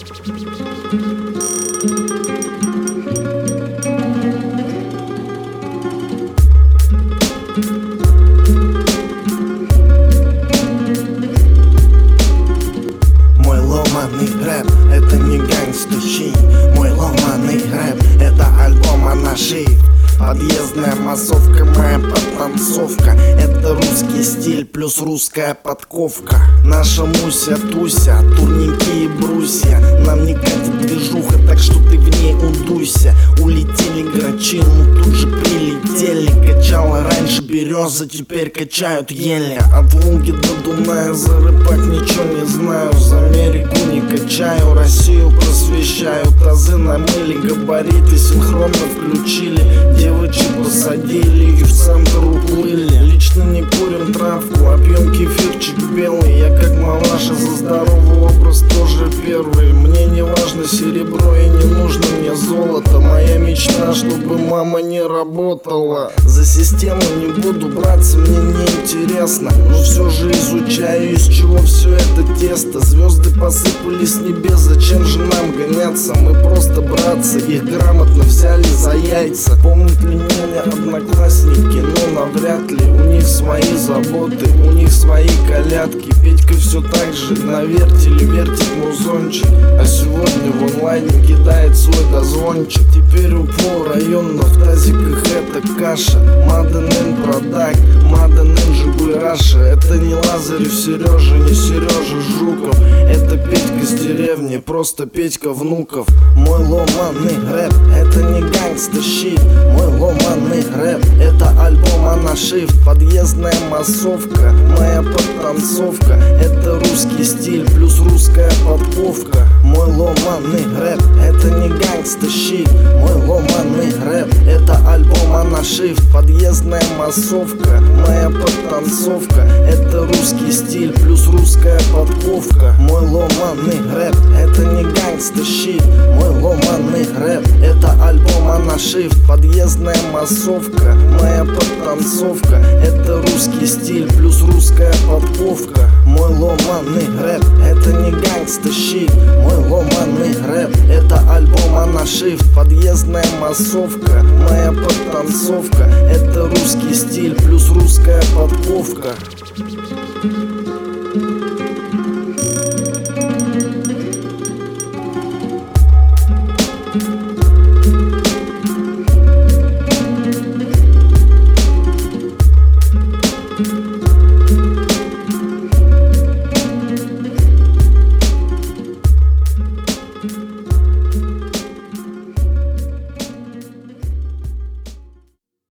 Мой ломаный рэп — это не гангстущий. Мой ломаный рэп — это альбом «Анаши». Подъездная массовка, моя подтанцовка — это русский стиль плюс русская подковка. Наша Муся-Туся, турники и брусья. Нам не катит движуха, так что ты в ней удуйся. Улетели грачи, ну тут же прилетели. Качала раньше береза, теперь качают ели. От Волги до Дуная за рыбак ничего не знаю. За Америку не качаю, Россию просвещаю. Тазы намыли, габариты синхронно включили. Девочек посадили и в центр уплыли. Лично не курим травку, а пьем кефирчик белый. Я как мамаша за здоровый образ тоже первый. Мне не важно серебро и не нужно мне золото. Моя мечта, чтобы мама не работала. За систему не буду браться, мне не интересно. Но все же изучаю, из чего все это тесто. Звезды посыпались с небес, зачем же нам гоняться? Мы просто братцы, их грамотно взяли за яйца. Помнят ли меня одноклассники? Ну навряд ли. У них свои заботы, у них свои колядки. Петька все так же на вертеле вертит музончик. А сегодня в онлайне кидает свой дозвончик. Теперь у полрайона в тазиках это каша. Маден ин продакт, Маден ин Жигуляша. Это не Лазарев Сережа, не Сережа Жуков. Это Петька с деревни, просто Петька Внуков. Мой ломаный рэп — это не гангстер-щит. Мой ломаный рэп — это альбом «Анаши». Подъездная массовка, моя подтанцовка — это русский стиль плюс русская подковка. Мой ломаный рэп — это не гангстер-щит. Мой ломаный рэп — это альбом «Анаши». Подъездная массовка, моя подтанцовка — это русский стиль плюс русская подковка. Мой ломаный рэп — это не гангстер-щит. Мой ломаный рэп — это альбом «Анаши». Подъездная массовка, моя подтанцовка — это русский стиль плюс русская подковка. Мой ломаный рэп — это не гангстер-щит. Мой ломаный рэп — это альбом «Анаши». Подъездная массовка, моя подтанцовка — это русский стиль плюс русская подковка.